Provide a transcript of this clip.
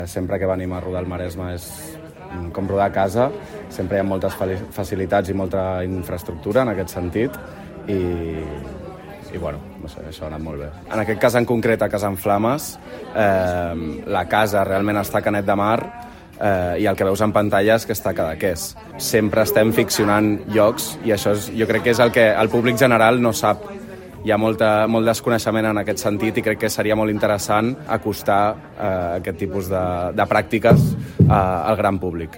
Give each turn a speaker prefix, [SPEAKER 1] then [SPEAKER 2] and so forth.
[SPEAKER 1] Sempre que venim a rodar el Maresme és com rodar a casa, sempre hi ha moltes facilitats i molta infraestructura en aquest sentit i bueno, no sé, això ha anat molt bé. En aquest cas en concret, a Casa en Flames, la casa realment està a Canet de Mar i el que veus en pantalla és que està a Cadaqués. Sempre estem ficcionant llocs i això jo crec que és el que el públic general no sap. Hi ha molt desconeixement en aquest sentit i crec que seria molt interessant acostar aquest tipus de pràctiques al gran públic.